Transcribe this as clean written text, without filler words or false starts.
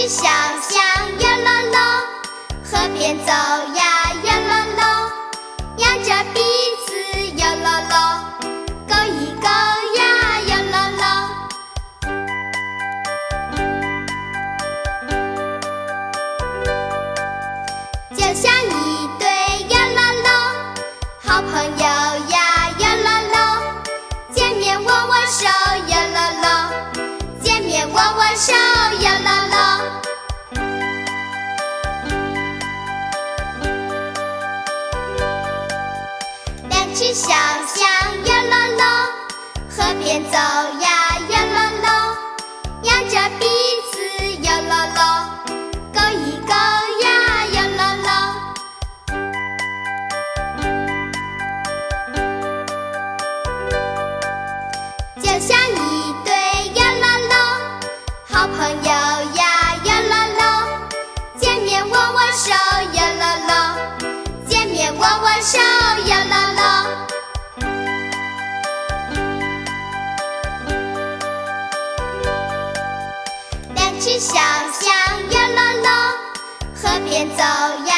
起想象呀啦啦，河边走呀呀啦啦，仰着鼻子呀啦啦，勾一勾呀呀啦啦。就像一对呀啦啦，好朋友呀呀啦啦，见面握握手呀啦啦，见面握握手呀啦啦。两起想象呀啦啦，河边走呀呀啦啦，仰着鼻子呀啦啦，勾一勾呀呀啦啦。就像一对呀啦啦，好朋友呀呀啦啦，见面握握手呀啦啦，见面握握手呀啦啦。两起想象呀啦啦，河边走呀